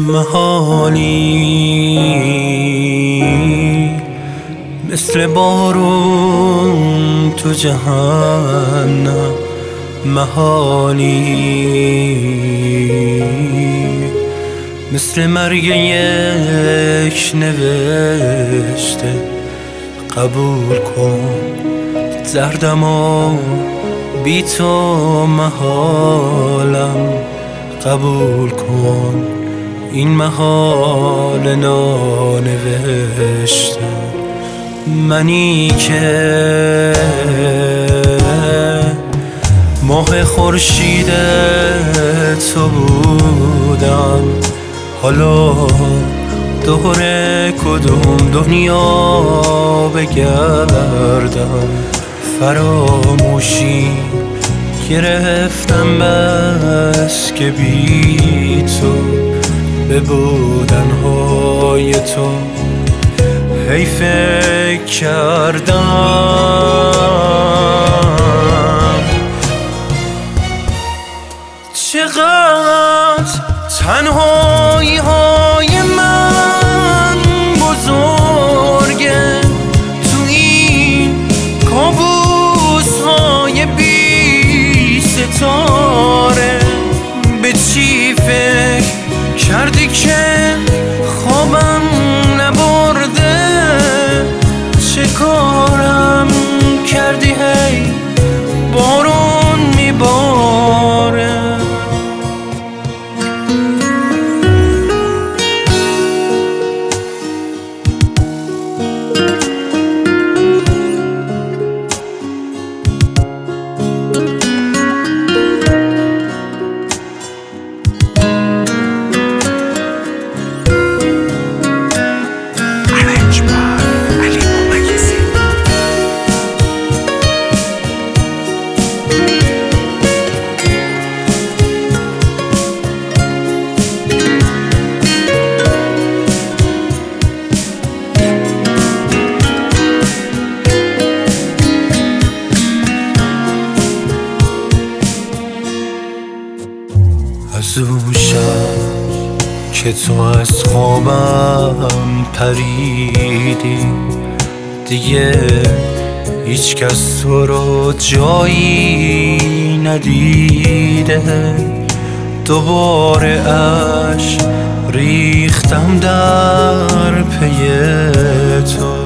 محالی مثل بارون تو جهنم، محالی مثل مرگ یک نوشته. قبول کن دردم و بی تو محالم، قبول کن این محال نانوشته. منی که ماه خورشید تو بودم، حالا دور کدوم دنیا بگردم. فراموشی گرفتم بس که بی تو به بودنهای تو هی فکر کردم. چقدر تنهایی های من بزرگه تو این کابوس های بی ستاره. به چی فکر کردی که خوابم نبرده؟ چه کارم کردی هی بارون میباره؟ از اون شب که تو از خوابم پریدی، دیگه هیچ کس تو رو جایی ندیده. دوباره عشق ریختم در پی تو،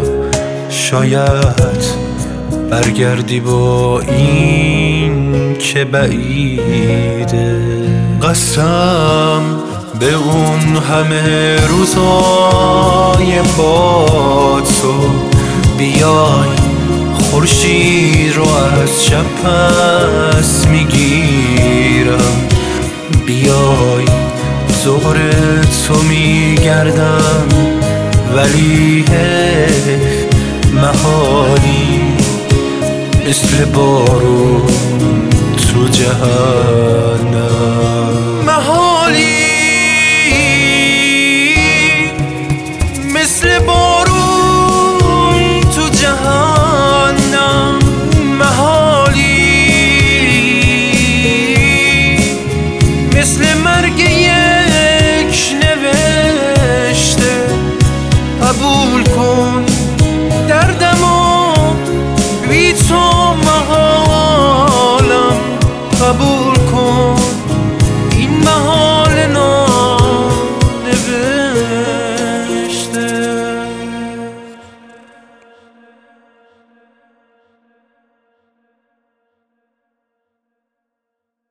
شاید برگردی با این که بعیده. قسم به اون همه روزای با تو، بیای خورشید رو از شب پس میگیرم، بیای دور تو میگردم، ولی حیف محالی مثل بارون تو جهنم.